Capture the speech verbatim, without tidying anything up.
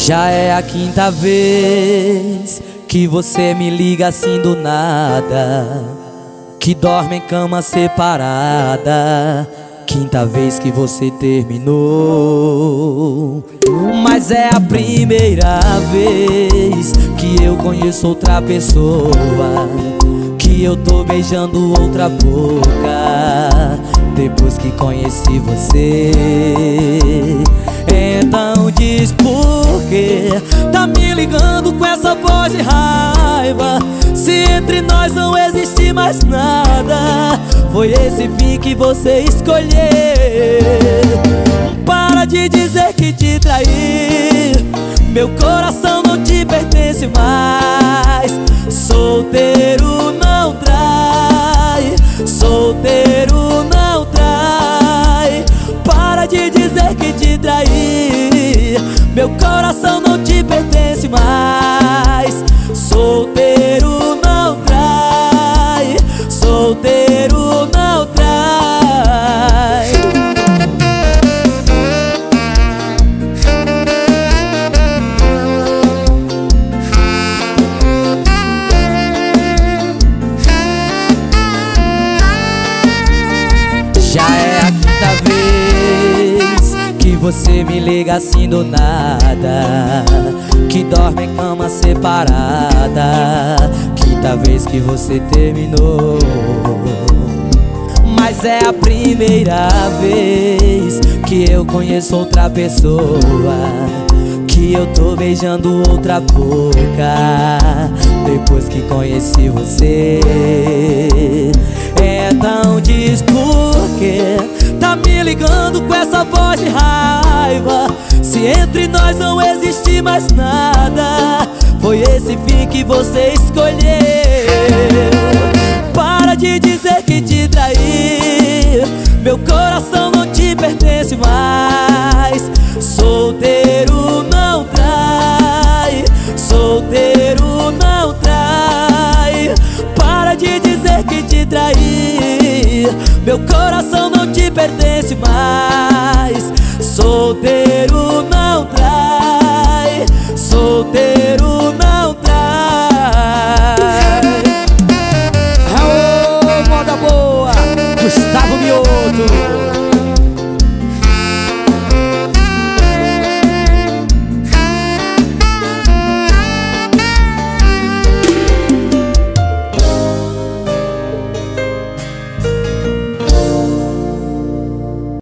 Já é a quinta vez que você me liga assim do nada, que dorme em cama separada. Quinta vez que você terminou. Mas é a primeira vez que eu conheço outra pessoa, que eu tô beijando outra boca depois que conheci você. Então diz por que tá me ligando com essa voz de raiva, se entre nós não existe mais nada. Foi esse fim que você escolheu. Para de dizer que te traí, meu coração não te pertence mais. Solteiro não trai, solteiro não trai. Para de dizer que te traí, meu coração não te pertence mais. Solteiro não trai, solteiro não trai. Já é a quinta vez que você me liga assim do nada, que dorme em cama separada. Quinta vez que você terminou. Mas é a primeira vez que eu conheço outra pessoa, que eu tô beijando outra boca depois que conheci você. Então diz por que tá me ligando com essa voz de raiva, se entre nós não existe mais nada. Foi esse fim que você escolheu. Para de dizer que te traí, meu coração não te pertence mais. Solteiro não trai, solteiro não trai. Para de dizer que te traí, meu coração não te pertence mais. Solteiro não trai, solteiro